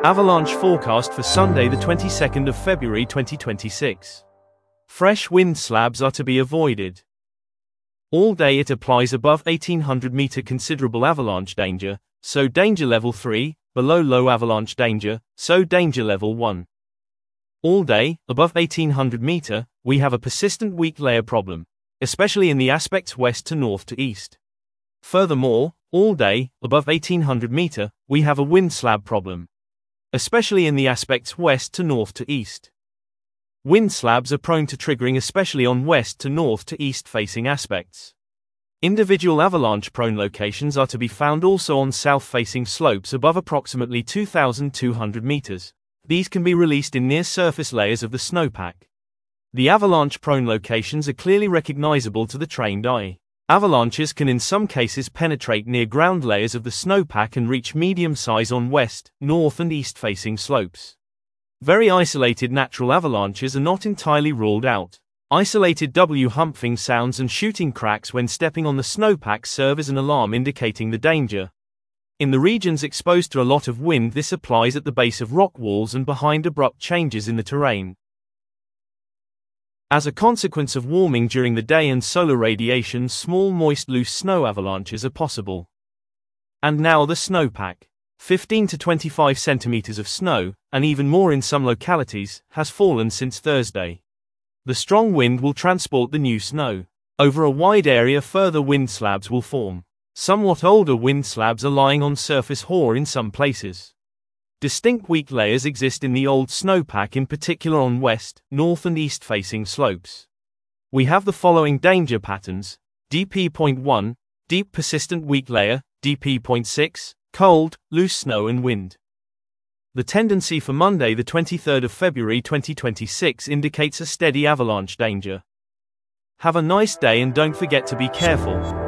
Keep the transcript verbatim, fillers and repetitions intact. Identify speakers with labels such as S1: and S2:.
S1: Avalanche forecast for Sunday the twenty-second of February twenty twenty-six. Fresh wind slabs are to be avoided. All day it applies above eighteen hundred meter considerable avalanche danger, so danger level three, below low avalanche danger, so danger level one. All day, above eighteen hundred meter, we have a persistent weak layer problem, especially in the aspects west to north to east. Furthermore, all day, above eighteen hundred meter, we have a wind slab problem, especially in the aspects west to north to east. Wind slabs are prone to triggering especially on west to north to east facing aspects. Individual avalanche-prone locations are to be found also on south-facing slopes above approximately two thousand two hundred meters. These can be released in near-surface layers of the snowpack. The avalanche-prone locations are clearly recognizable to the trained eye. Avalanches can in some cases penetrate near-ground layers of the snowpack and reach medium size on west, north and east-facing slopes. Very isolated natural avalanches are not entirely ruled out. Isolated W-humping sounds and shooting cracks when stepping on the snowpack serve as an alarm indicating the danger. In the regions exposed to a lot of wind, this applies at the base of rock walls and behind abrupt changes in the terrain. As a consequence of warming during the day and solar radiation, small moist loose snow avalanches are possible. And now the snowpack. fifteen to twenty-five centimeters of snow, and even more in some localities, has fallen since Thursday. The strong wind will transport the new snow. Over a wide area further wind slabs will form. Somewhat older wind slabs are lying on surface hoar in some places. Distinct weak layers exist in the old snowpack, in particular on west, north and east facing slopes. We have the following danger patterns: D P point one, deep persistent weak layer, D P point six, cold, loose snow and wind. The tendency for Monday the twenty-third of February twenty twenty-six indicates a steady avalanche danger. Have a nice day and don't forget to be careful.